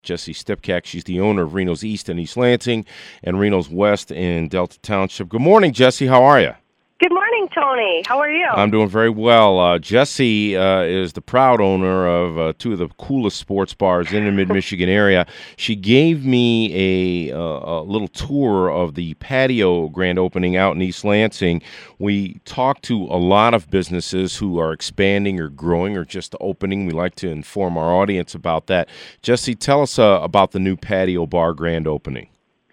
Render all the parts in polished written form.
Jessie Stipkak. She's the owner of Reno's East in East Lansing and Reno's West in Delta Township. Good morning, Jessie. How are you? Good morning, Tony. How are you? I'm doing very well. Jessie is the proud owner of two of the coolest sports bars in the mid-Michigan area. She gave me a little tour of the patio grand opening out in East Lansing. We talked to a lot of businesses who are expanding or growing or just opening. We like to inform our audience about that. Jessie, tell us about the new patio bar grand opening.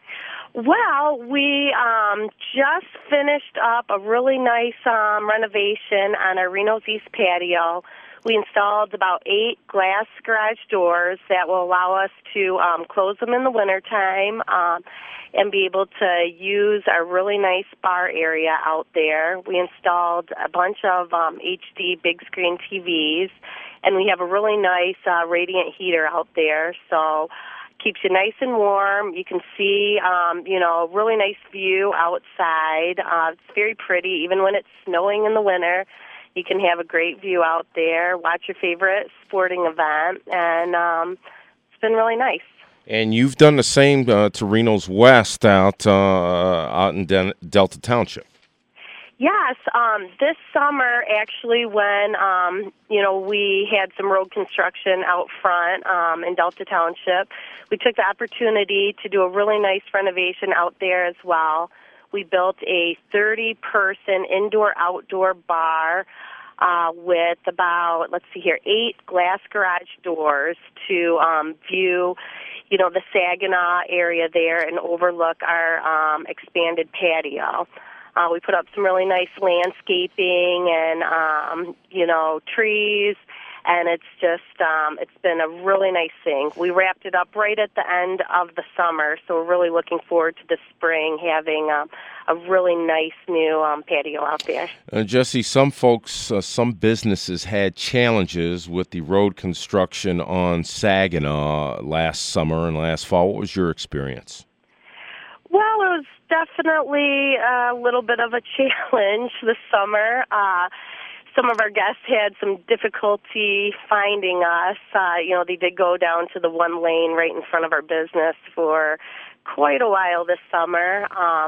Well, we just finished up a really nice renovation on our Reno's East patio. We installed about 8 glass garage doors that will allow us to close them in the wintertime and be able to use our really nice bar area out there. We installed a bunch of HD big screen TVs, and we have a really nice radiant heater out there, so keeps you nice and warm. You can see, really nice view outside. It's very pretty. Even when it's snowing in the winter, you can have a great view out there, watch your favorite sporting event, and it's been really nice. And you've done the same to Reno's West out in Delta Township. Yes, this summer, actually, when, we had some road construction out front in Delta Township, we took the opportunity to do a really nice renovation out there as well. We built a 30-person indoor-outdoor bar with about, 8 glass garage doors to view, the Saginaw area there and overlook our expanded patio. We put up some really nice landscaping and, trees, and it's just, it's been a really nice thing. We wrapped it up right at the end of the summer, so we're really looking forward to the spring having a really nice new patio out there. Jessie, some folks, some businesses had challenges with the road construction on Saginaw last summer and last fall. What was your experience? Well, it was definitely a little bit of a challenge this summer. Some of our guests had some difficulty finding us. They did go down to the one lane right in front of our business for quite a while this summer.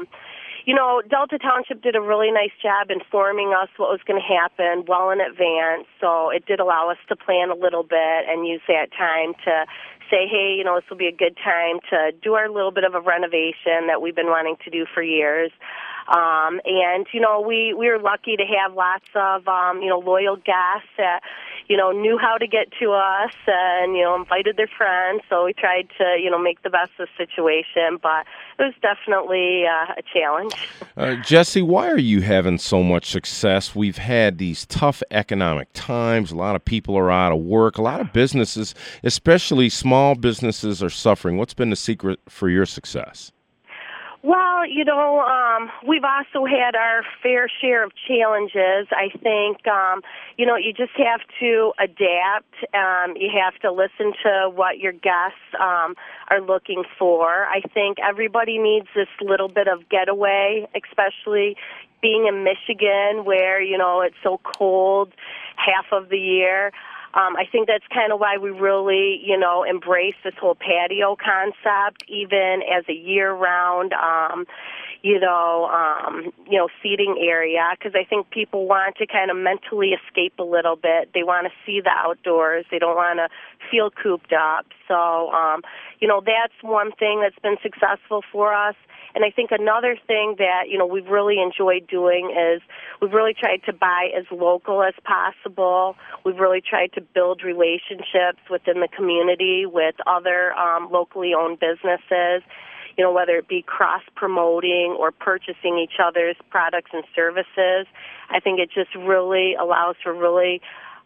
Delta Township did a really nice job informing us what was going to happen well in advance, so it did allow us to plan a little bit and use that time to say, hey, this will be a good time to do our little bit of a renovation that we've been wanting to do for years. We were lucky to have lots of, loyal guests that, knew how to get to us and, invited their friends. So we tried to, make the best of the situation, but it was definitely a challenge. Jessie, why are you having so much success? We've had these tough economic times. A lot of people are out of work. A lot of businesses, especially small businesses, are suffering. What's been the secret for your success? Well, we've also had our fair share of challenges. I think, you just have to adapt. You have to listen to what your guests are looking for. I think everybody needs this little bit of getaway, especially being in Michigan where, it's so cold half of the year. I think that's kind of why we really, embrace this whole patio concept, even as a year-round, seating area, because I think people want to kind of mentally escape a little bit. They want to see the outdoors. They don't want to feel cooped up. So, that's one thing that's been successful for us. And I think another thing that, we've really enjoyed doing is we've really tried to buy as local as possible. We've really tried to build relationships within the community with other locally owned businesses, whether it be cross-promoting or purchasing each other's products and services. I think it just really allows for really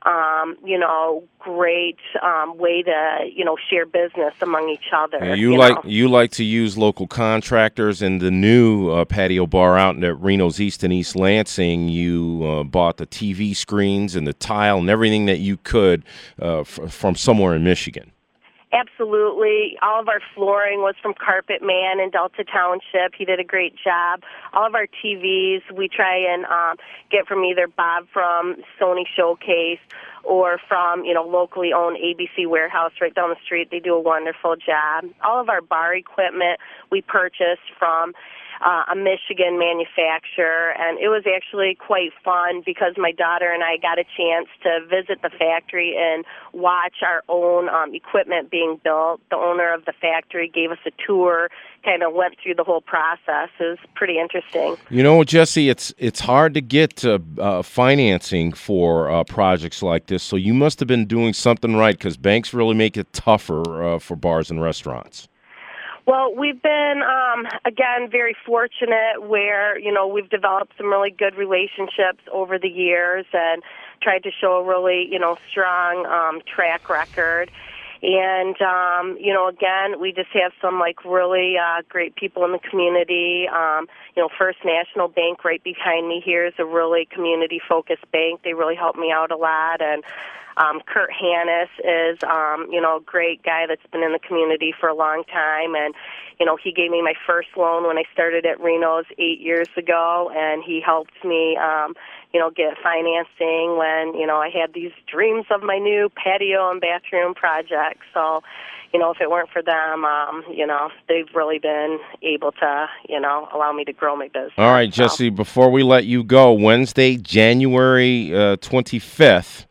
great way to, share business among each other. You like to use local contractors. In the new patio bar out at Reno's East and East Lansing, you bought the TV screens and the tile and everything that you could from somewhere in Michigan. Absolutely. All of our flooring was from Carpet Man in Delta Township. He did a great job. All of our TVs we try and get from either Bob from Sony Showcase or from, locally owned ABC Warehouse right down the street. They do a wonderful job. All of our bar equipment we purchased from a Michigan manufacturer, and it was actually quite fun because my daughter and I got a chance to visit the factory and watch our own equipment being built. The owner of the factory gave us a tour, kind of went through the whole process. It was pretty interesting. Jesse, it's hard to get financing for projects like this, so you must have been doing something right because banks really make it tougher for bars and restaurants. Well, we've been, again, very fortunate where, we've developed some really good relationships over the years and tried to show a really, strong track record. And, again, we just have some, really great people in the community. First National Bank right behind me here is a really community-focused bank. They really help me out a lot. And Kurt Hannes is, a great guy that's been in the community for a long time. And, he gave me my first loan when I started at Reno's 8 years ago, and he helped me, get financing when, I had these dreams of my new patio and bathroom project. So, if it weren't for them, they've really been able to, allow me to grow my business. All right, Jesse, before we let you go, Wednesday, January 25th,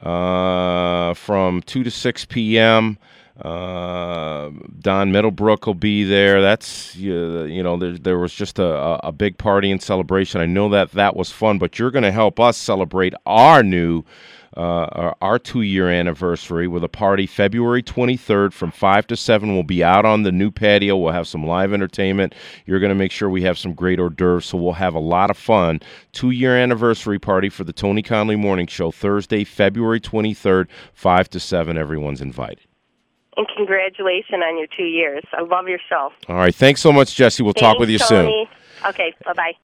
from 2 to 6 p.m., Don Middlebrook will be there. That's, there was just a big party and celebration. I know that was fun, but you're going to help us celebrate our 2-year anniversary with a party February 23rd from 5 to 7. We'll be out on the new patio. We'll have some live entertainment. You're going to make sure we have some great hors d'oeuvres, so we'll have a lot of fun. 2-year anniversary party for the Tony Conley Morning Show, Thursday, February 23rd, 5 to 7. Everyone's invited. And congratulations on your 2 years. I love your show. All right. Thanks so much, Jesse. We'll talk with you Tony. soon. Okay. Bye-bye.